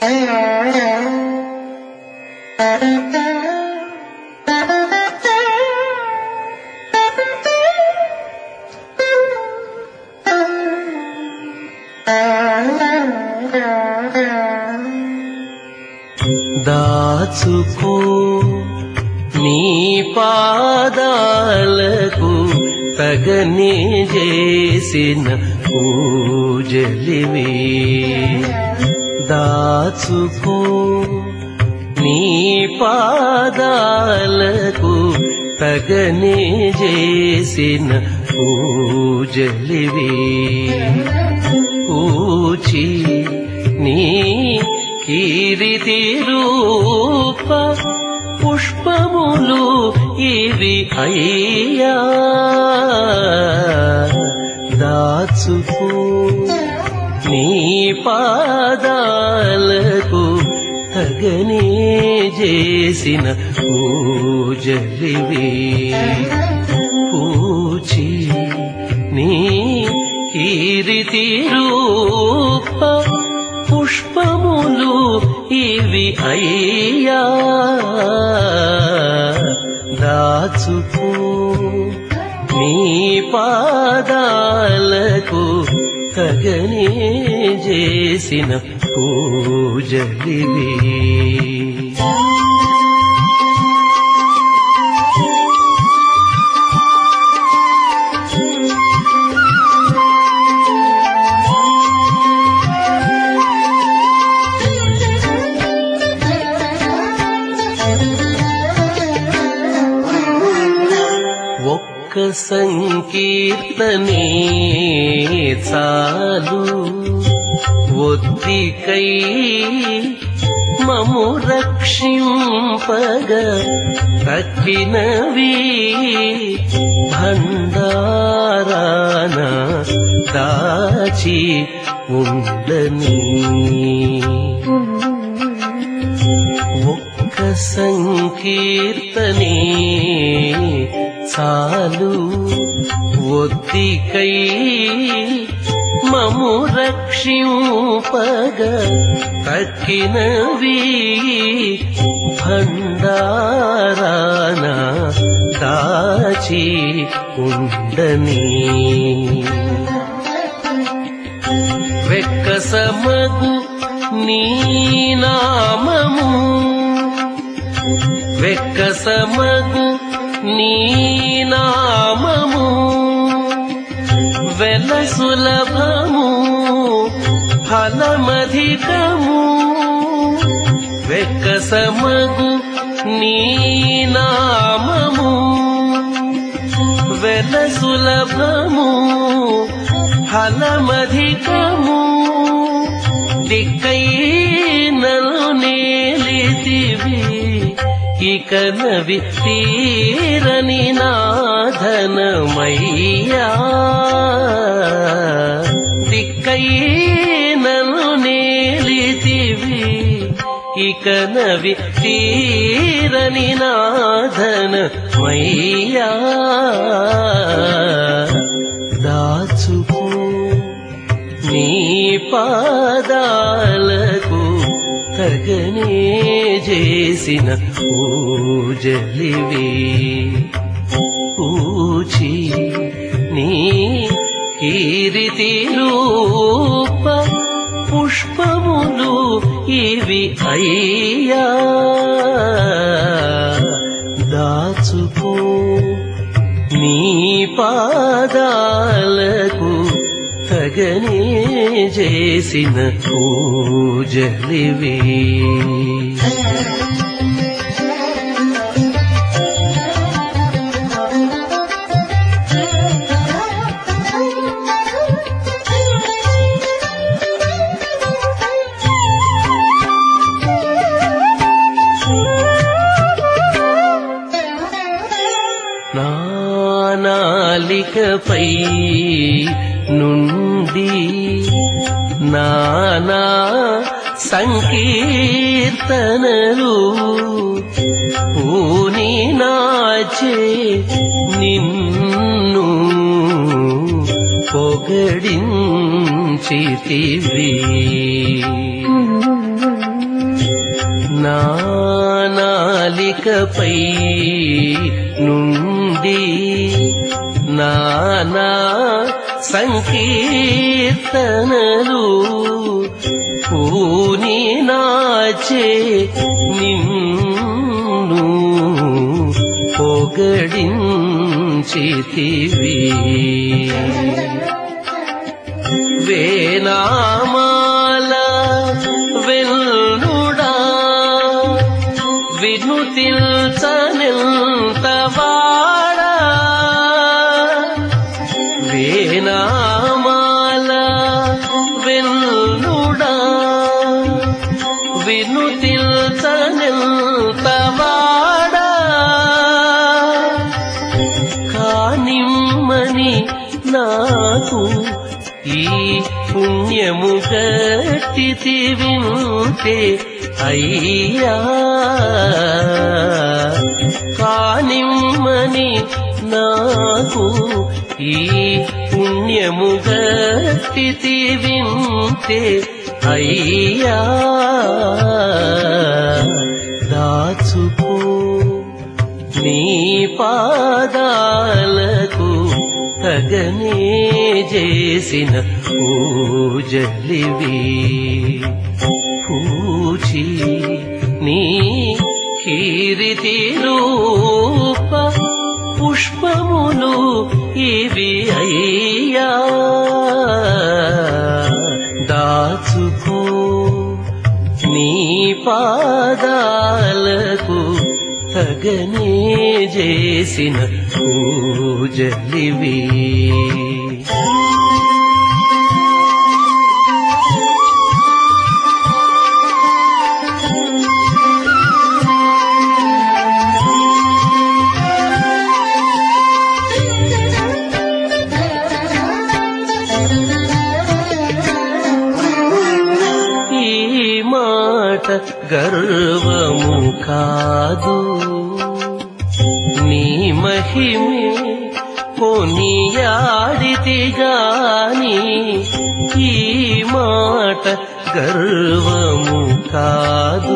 దాచుకో నీ పాదాలకు తగనే చేసిన పూజలివి దాచుకో నీ పాదాలకు తగనే చేసిన పూజలివి పూచి నీ కీర్తి రూప పుష్పములు ఇవి అయ్యా దాచుకో నీ పాదాలకు తగనే చేసిన పూజలివి పూచి నీ కీర్తి రూప పుష్పములు ఇవి అయ్యా దాచుకో నీ పాదాలకు తగనే చేసిన పూజలివి ఒక్క సంకీర్తనే చాలు ఒత్తికై మము రక్షింపగ తక్కినవి భండారాన దాచి ఉండని ఒక్క సంకీర్తనే చాలు ఒత్తికై మము రక్షింపగ తక్కినవి భండారాన దాచి ఉండని వెక్కసమగు నీ నామము వెక్కసమగు నీ నామము వెల సులభము ఫలమధికము వెక్కసమగు నీ నామము వెల సులభము ఫలమధికము దిక్కై నన్ను నేలితివి ఇకనవి తీరని నాధనమయ్యా దిక్కై నన్ను నేలితివి ఇకనవి తీరని నాధనమయ్యా దాచుకో నీ పాదాలకు తగనే చేసిన పూజలివి పూచి నీ కీర్తి రూప పుష్పములు ఇవి అయ్యా దాచుకో నీ పాదాలకు తగనే చేసిన పూజలివి నాలికపై నుండి నానా సంకీర్తనలు పూని నాచే నిన్ను పొగడించితివి నా నాలికపై నుండి నానా సంకీర్తనలు పూని నాచే నిన్ను పొగడించితివి వేనామాల వెల్లుడా వినుతిల్చనెంతవాడా వేనామాల వెల్లుడా వినుతిల్చనెంతవాడా కానిమ్మని నాకు ఈ పుణ్యము గట్టితి వింటే అయ్యా కానిమ్మని నాకు ఈ పుణ్యము గట్టితి వింటే అయ్యా దాచుకో నీ పాదాలకు తగనే చేసిన పూజలివి పూచి నీ కీర్తి రూప పుష్పములు ఇవి అయ్యా దాచుకో నీ పాదాలకు తగనే చేసిన పూజలివి ఈ మాట గర్వము కాదు నీ మహిమే కొనియాడితి గాని ఈ మాట గర్వము కాదు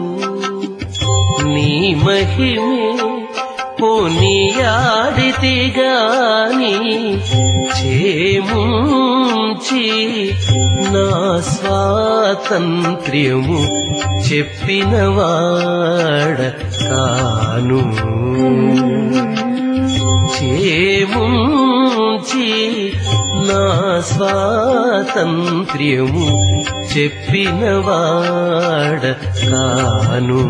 నీ మహిమే కొనియాడితి గాని చేముంచి నా స్వాతంత్ర్యము చెప్పినవాడ కాను చేముంచి నా స్వాతంత్ర్యము చెప్పినవాడ కాను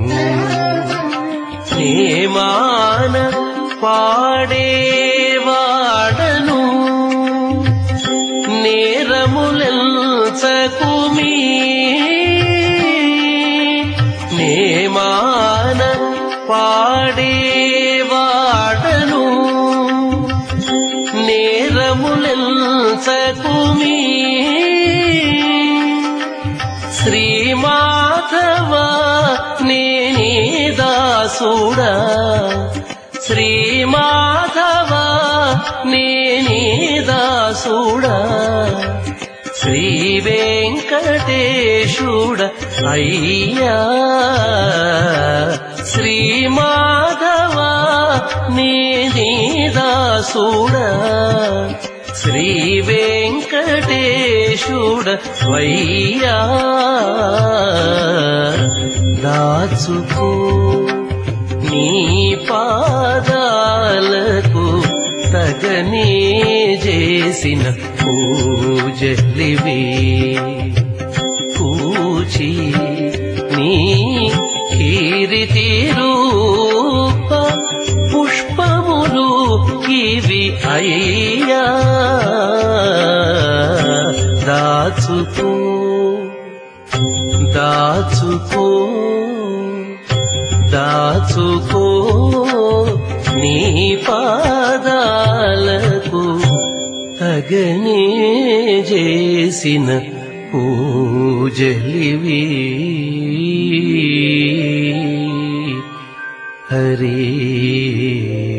నేమాన పాడేవాడను నేరములెంచకుమీ నేమాన పాడేవాడను నేరములెంచకుమీ శ్రీమాధవ నేనే దాసుడా శ్రీమాధవ నేనే దాసుడా శ్రీ వెంకటేశుడ అయ్యా శ్రీమాధవ నేనే దాసుడా శ్రీ వెంకటేశుడ వయ్యా దాచుకో నీ పాదాలకు తగనే చేసిన పూజలివి పూచి నీ కీర్తి రూప పుష్పములు ఇవి అయ్యా దాచుకో దాచుకో దాచుకో నీ పాదాలకు తగనే చేసిన పూజలివి హరి